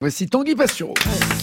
Voici Tanguy Pastureau.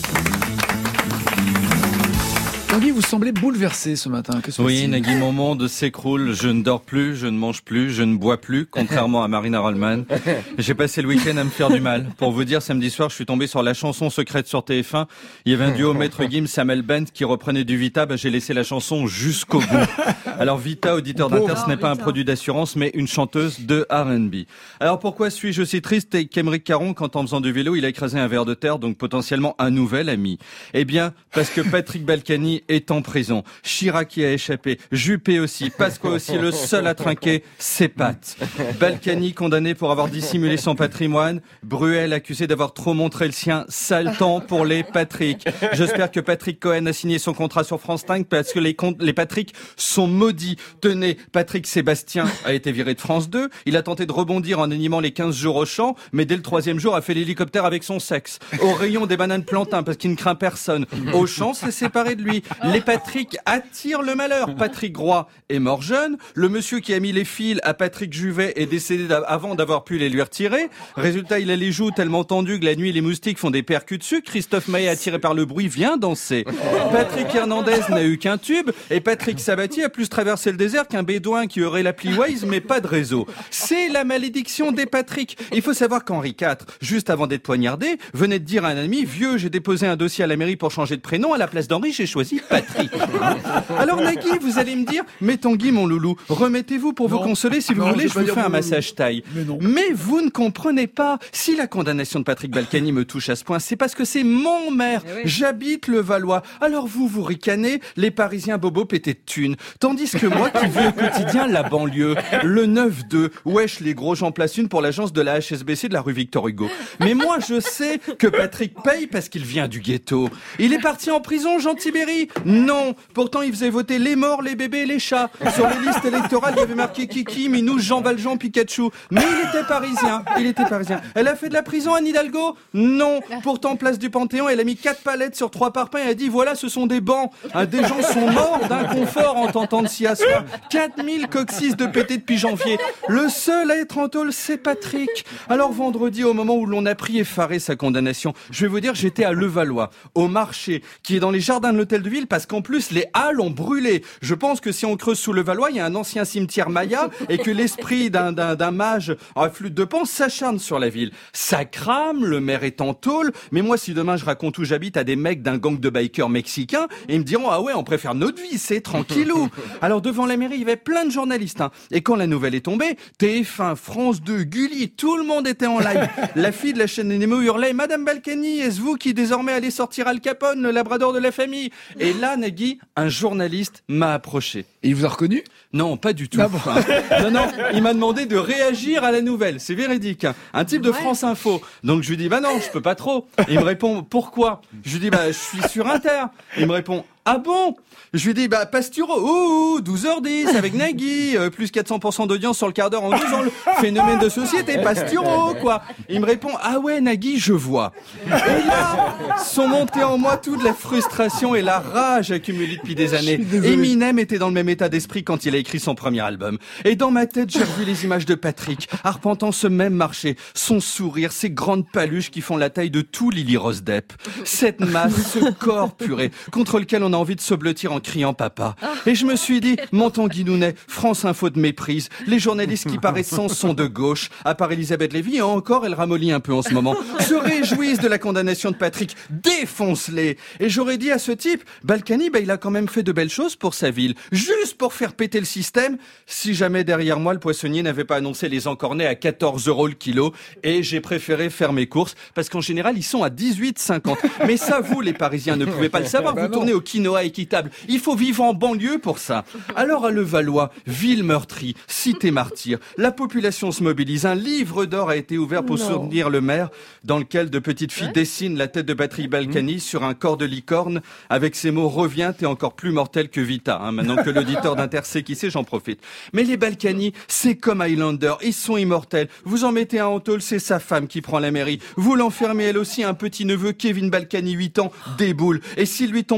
Tanguy, vous semblez bouleversé ce matin. Que se Oui, passe-t-il ? Nagui, mon monde s'écroule. Je ne dors plus, je ne mange plus, je ne bois plus, contrairement à Marina Rollman. J'ai passé le week-end à me faire du mal. Pour vous dire, samedi soir, je suis tombé sur la chanson secrète sur TF1. Il y avait un duo Maître Gims, Samuel Bent qui reprenait du Vita. J'ai laissé la chanson jusqu'au bout. Alors Vita, auditeur d'Inter, ce n'est pas un produit d'assurance, mais une chanteuse de R&B. Alors pourquoi suis-je aussi triste qu'Aymeric Caron quand en faisant du vélo, il a écrasé un ver de terre, donc potentiellement un nouvel ami? Eh bien, parce que Patrick Balkany est en prison. Chirac y a échappé. Juppé aussi. Pasqua aussi. Le seul à trinquer, c'est Pat. Balkany condamné pour avoir dissimulé son patrimoine. Bruel accusé d'avoir trop montré le sien. Sale temps pour les Patrick. J'espère que Patrick Cohen a signé son contrat sur France 5 parce que les Patrick sont maudits. Tenez, Patrick Sébastien a été viré de France 2. Il a tenté de rebondir en animant les 15 jours au champ, mais dès le 3e jour a fait l'hélicoptère avec son sexe. Au rayon des bananes plantains parce qu'il ne craint personne. Auchan s'est séparé de lui. Les Patrick attirent le malheur. Patrick Roy est mort jeune. Le monsieur qui a mis les fils à Patrick Juvet est décédé avant d'avoir pu les lui retirer. Résultat, il a les joues tellement tendues que la nuit, les moustiques font des percus dessus. Christophe Maé, attiré par le bruit, vient danser. Patrick Hernandez n'a eu qu'un tube. Et Patrick Sabatier a plus traversé le désert qu'un bédouin qui aurait l'appli Waze, mais pas de réseau. C'est la malédiction des Patrick. Il faut savoir qu'Henri IV, juste avant d'être poignardé, venait de dire à un ami: vieux, j'ai déposé un dossier à la mairie pour changer de prénom. À la place d'Henri, j'ai choisi Patrick. Alors Nagui, vous allez me dire: mais Tanguy, mon loulou, remettez-vous pour vous consoler. Si vous voulez, je vous fais un massage taille. Mais vous ne comprenez pas. Si la condamnation de Patrick Balkany me touche à ce point, c'est parce que c'est mon maire. J'habite le Valois. Alors vous ricanez, les Parisiens bobos pétés de thunes. Tandis que moi, qui vis au quotidien la banlieue, le 9-2, wesh, les gros, j'en place une pour l'agence de la HSBC de la rue Victor Hugo. Mais moi, je sais que Patrick paye parce qu'il vient du ghetto. Il est parti en prison, Jean Tibéri? Non. Pourtant, il faisait voter les morts, les bébés et les chats. Sur les listes électorales, il y avait marqué Kiki, Minou, Jean Valjean, Pikachu. Mais il était parisien. Elle a fait de la prison, Anne Hidalgo? Non. Pourtant, place du Panthéon, elle a mis 4 palettes sur 3 parpaings et a dit: voilà, ce sont des bancs. Des gens sont morts d'inconfort en tentant de s'y asseoir. 4000 coccyx de pété depuis janvier. Le seul à être en tôle, c'est Patrick. Alors vendredi, au moment où l'on a pris effaré sa condamnation, je vais vous dire, j'étais à Levallois, au marché, qui est dans les jardins de l'hôtel de ville, parce qu'en plus, les halles ont brûlé. Je pense que si on creuse sous Levallois, il y a un ancien cimetière maya et que l'esprit d'un mage à flûte de Pan s'acharne sur la ville. Ça crame, le maire est en tôle, mais moi, si demain je raconte où j'habite à des mecs d'un gang de bikers mexicains, ils me diront: ah ouais, on préfère notre vie, c'est tranquillou. Alors devant la mairie, il y avait plein de journalistes, hein. Et quand la nouvelle est tombée, TF1, France 2, Gulli, tout le monde était en live. La fille de la chaîne Nemo hurlait: Madame Balkany, est-ce vous qui désormais allez sortir Al Capone, le labrador de la famille? Et là, Nagui, un journaliste m'a approché. Et il vous a reconnu? Non, pas du tout. Ah bon. Non, il m'a demandé de réagir à la nouvelle. C'est véridique. Un type de France Info. Donc je lui dis: bah non, je peux pas trop. Et il me répond: pourquoi? Je lui dis: bah je suis sur Inter. Il me répond: ah bon? Je lui dis: bah Pastureau, 12h10 avec Nagui, plus 400% d'audience sur le quart d'heure en 12 ans, le phénomène de société, Pastureau, quoi. Il me répond: ah ouais Nagui, je vois. Et là, sont montées en moi toute la frustration et la rage accumulée depuis des années. Eminem était dans le même état d'esprit quand il a écrit son premier album. Et dans ma tête, j'ai revu les images de Patrick, arpentant ce même marché, son sourire, ces grandes paluches qui font la taille de tout Lily Rose Depp. Cette masse, ce corps puré, contre lequel on a envie de se blottir en criant papa. Et je me suis dit: mon Tanguy Nounet, France Info de méprise. Les journalistes qui paraissent sont de gauche, à part Elisabeth Lévy, et encore elle ramollit un peu en ce moment, se réjouissent de la condamnation de Patrick. Défonce-les. Et j'aurais dit à ce type: Balkany, il a quand même fait de belles choses pour sa ville, juste pour faire péter le système, si jamais derrière moi le poissonnier n'avait pas annoncé les encornets à 14 € le kilo. Et j'ai préféré faire mes courses, parce qu'en général ils sont à 18,50. Mais ça, vous les Parisiens ne pouvez pas le savoir, vous tournez au quinoa équitable. Il faut vivre en banlieue pour ça. Alors à Levallois, ville meurtrie, cité martyre, la population se mobilise. Un livre d'or a été ouvert pour soutenir le maire, dans lequel de petites filles dessinent la tête de Patrick Balkany sur un corps de licorne, avec ces mots: reviens, t'es encore plus mortel que Vita. Maintenant que l'auditeur d'Inter sait qui c'est, j'en profite. Mais les Balkany, c'est comme Highlander, ils sont immortels. Vous en mettez un en tôle, c'est sa femme qui prend la mairie. Vous l'enfermez elle aussi, un petit neveu, Kevin Balkany, 8 ans, déboule. Et s'il lui tombe pour trafic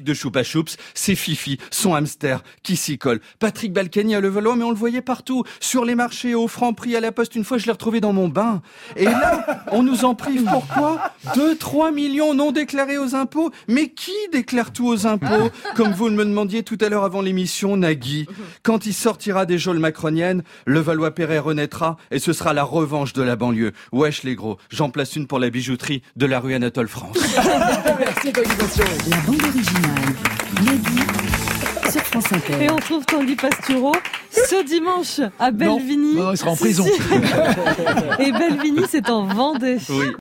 de Choupa Choups, c'est Fifi, son hamster, qui s'y colle. Patrick Balkany à Levallois, mais on le voyait partout, sur les marchés, au Franprix, à la Poste. Une fois, je l'ai retrouvé dans mon bain. Et là, on nous en prive. Pourquoi ? 2-3 millions non déclarés aux impôts. Mais qui déclare tout aux impôts ? Comme vous me demandiez tout à l'heure avant l'émission, Nagui. Quand il sortira des geôles macroniennes, Levallois-Perret renaîtra et ce sera la revanche de la banlieue. Wesh les gros, j'en place une pour la bijouterie de la rue Anatole France. Merci, Tanguy. La bande originale, Nagui, sur France Inter. Et on trouve Tanguy Pastureau ce dimanche à Bellevigny. Non, il sera en prison. Et Bellevigny, c'est en Vendée. Oui.